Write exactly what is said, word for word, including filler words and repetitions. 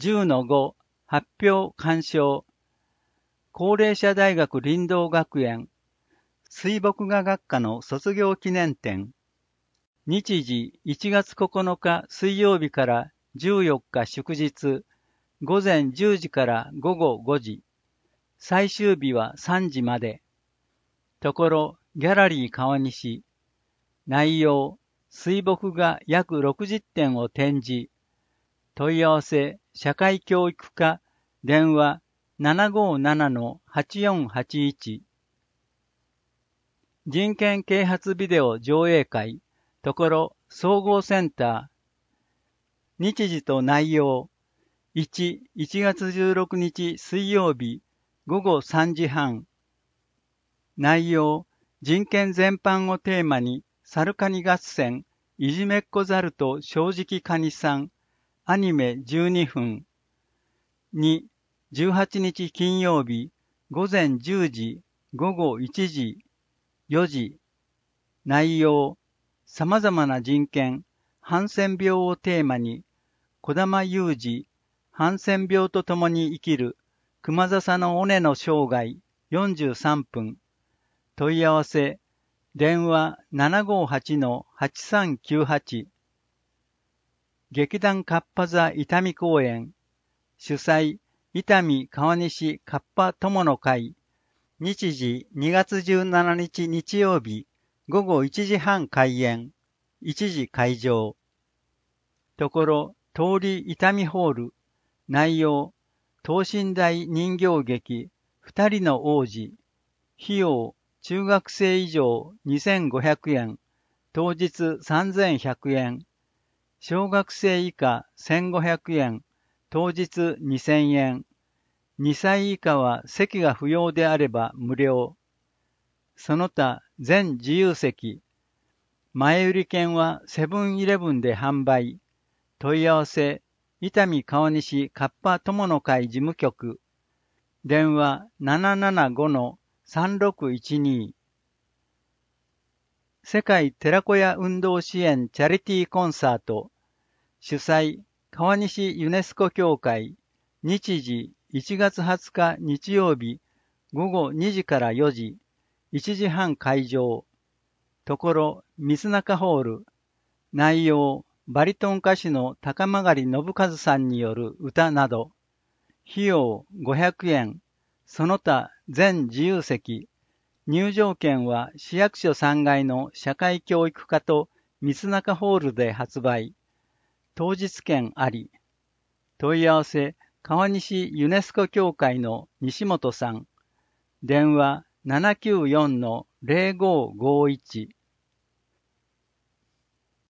じゅうのご 発表鑑賞。高齢者大学林道学園水墨画学科の卒業記念展。日時いちがつここのか水曜日からじゅうよっか祝日、午前じゅうじから午後ごじ。最終日はさんじまで。ところ、ギャラリー川西。内容、水墨画約ろくじゅってんを展示。問い合わせ、社会教育課、電話 ななごーななのはちよんはちいち。人権啓発ビデオ上映会、ところ、総合センター。日時と内容。いち、いちがつじゅうろくにち水曜日、ごごさんじはん。内容、人権全般をテーマに、サルカニ合戦、いじめっ子ザルと正直カニさん、アニメじゅうにふん。に、じゅうはちにち金曜日、午前じゅうじ、ごごいちじ、よじ。内容、様々な人権、ハンセン病をテーマに、児玉裕二、ハンセン病と共に生きる、熊笹の尾根の生涯、よんじゅうさんぷん。問い合わせ、電話 ななごーはちのはちさんきゅうはち。劇団かっぱ座伊丹公演。主催、伊丹川西かっぱ友の会。日時にがつじゅうしちにち日曜日、ごごいちじはん開演。いちじ会場。ところ、通り伊丹ホール。内容、等身大人形劇、二人の王子。費用、中学生以上にせんごひゃくえん。当日さんぜんひゃくえん。小学生以下せんごひゃくえん。当日にせんえん。にさい以下は席が不要であれば無料。その他全自由席。前売り券はセブンイレブンで販売。問い合わせ、伊丹川西かっぱ友の会事務局。電話 ななななごのさんろくいちに。世界寺子屋運動支援チャリティーコンサート。主催、川西ユネスコ協会。日時いちがつはつか日曜日、ごごにじからよじ、いちじはん会場。ところ、水中ホール。内容、バリトン歌手の高曲信和さんによる歌など。費用ごひゃくえん。その他全自由席。入場券は市役所さんがいの社会教育課と水中ホールで発売。当日券あり。問い合わせ、川西ユネスコ協会の西本さん。電話 ななきゅうよんのぜろごごいち。